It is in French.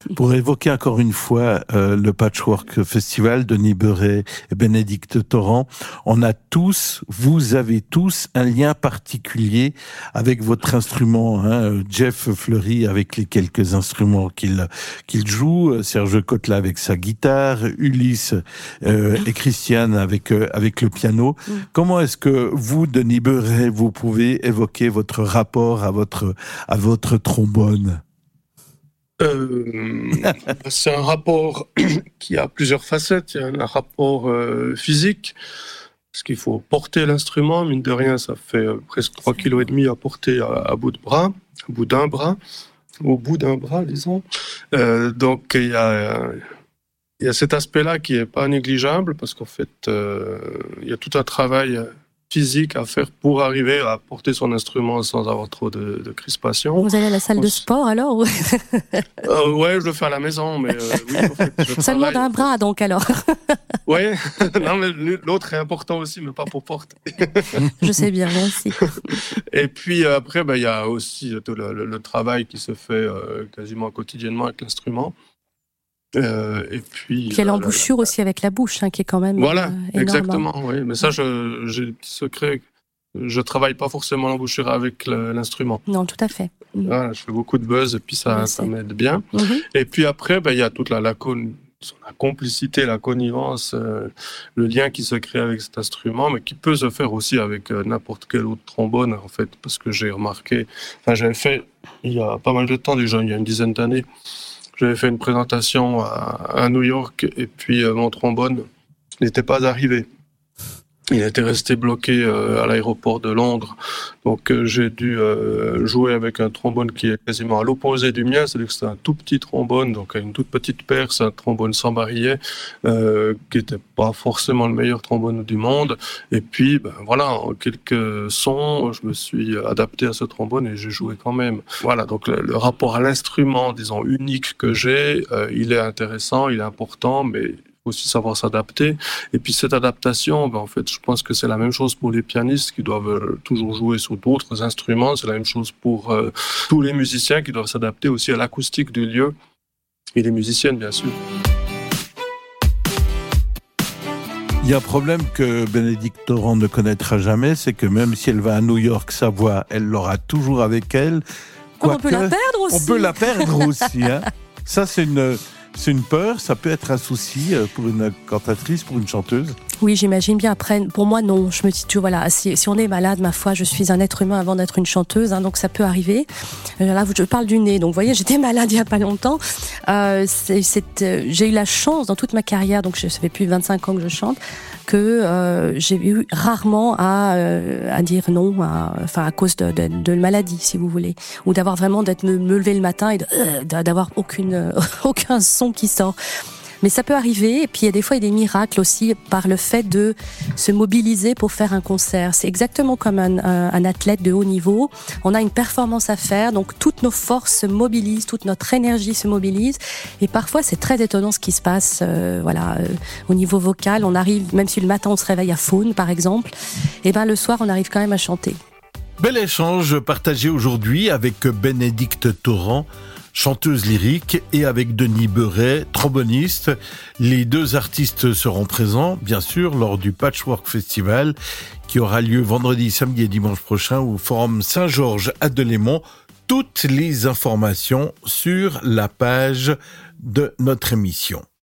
Pour évoquer encore une fois le Patchwork Festival, Denis Beuret et Bénédicte Torrent, vous avez tous un lien particulier avec votre instrument. Jeff Fleury avec les quelques instruments qu'il joue, Serge Cotla avec sa guitare, Ulysse et Christiane avec le piano. Comment est-ce que vous, Denis Beuret, vous pouvez évoquer votre rapport à votre trombone? C'est un rapport qui a plusieurs facettes. Il y a un rapport physique, parce qu'il faut porter l'instrument. Mine de rien, ça fait presque 3,5 kg à porter à bout d'un bras, disons. Donc il y a cet aspect-là qui est pas négligeable, parce qu'en fait, il y a tout un travail physique à faire pour arriver à porter son instrument sans avoir trop de crispation. Vous allez à la salle de sport alors? Ouais, je le fais à la maison, mais oui, en fait, ça demande un bras donc alors. Oui, non mais l'autre est important aussi, mais pas pour porter. Je sais bien, moi aussi. Et puis après, il y a aussi tout le travail qui se fait quasiment quotidiennement avec l'instrument. Et puis il y a l'embouchure aussi avec la bouche, qui est quand même voilà, énorme. Exactement, oui. Mais ça, j'ai des petits secrets. Je travaille pas forcément l'embouchure avec l'instrument. Non, tout à fait. Voilà, je fais beaucoup de buzz et puis ça m'aide bien. Et puis après, il y a toute la complicité, la connivence, le lien qui se crée avec cet instrument, mais qui peut se faire aussi avec n'importe quel autre trombone, en fait, parce que j'ai remarqué, j'avais fait il y a pas mal de temps déjà, il y a une dizaine d'années, j'avais fait une présentation à New York et puis mon trombone n'était pas arrivé. Il était resté bloqué à l'aéroport de Londres. Donc j'ai dû jouer avec un trombone qui est quasiment à l'opposé du mien. C'est-à-dire que c'est un tout petit trombone, donc une toute petite perce, un trombone sans barillet, qui était pas forcément le meilleur trombone du monde. Et puis, voilà, en quelques sons, je me suis adapté à ce trombone et j'ai joué quand même. Voilà, donc le rapport à l'instrument, disons, unique que j'ai, il est intéressant, il est important, mais aussi savoir s'adapter. Et puis cette adaptation, en fait, je pense que c'est la même chose pour les pianistes qui doivent toujours jouer sur d'autres instruments. C'est la même chose pour tous les musiciens qui doivent s'adapter aussi à l'acoustique du lieu et les musiciennes, bien sûr. Il y a un problème que Bénédicte Torrent ne connaîtra jamais, c'est que même si elle va à New York, sa voix, elle l'aura toujours avec elle. On peut la perdre aussi. On peut la perdre aussi. Ça, c'est une peur, ça peut être un souci pour une cantatrice, pour une chanteuse. Oui, j'imagine bien. Après, pour moi, non. Je me dis toujours, voilà, si on est malade, ma foi, je suis un être humain avant d'être une chanteuse, donc ça peut arriver. Là, je parle du nez. Donc, vous voyez, j'étais malade il y a pas longtemps. J'ai eu la chance dans toute ma carrière, donc ça fait plus de 25 ans que je chante, que j'ai eu rarement à dire non, à cause de maladie, si vous voulez, ou d'avoir vraiment me lever le matin et d'avoir aucun son qui sort. Mais ça peut arriver, et puis il y a des fois des miracles aussi par le fait de se mobiliser pour faire un concert. C'est exactement comme un athlète de haut niveau. On a une performance à faire, donc toutes nos forces se mobilisent, toute notre énergie se mobilise, et parfois c'est très étonnant ce qui se passe. Au niveau vocal, on arrive, même si le matin on se réveille à faune par exemple, et le soir on arrive quand même à chanter. Bel échange partagé aujourd'hui avec Bénédicte Torrent, chanteuse lyrique, et avec Denis Beuret, tromboniste. Les deux artistes seront présents, bien sûr, lors du Patchwork Festival, qui aura lieu vendredi, samedi et dimanche prochain au Forum Saint-Georges à Delémont. Toutes les informations sur la page de notre émission.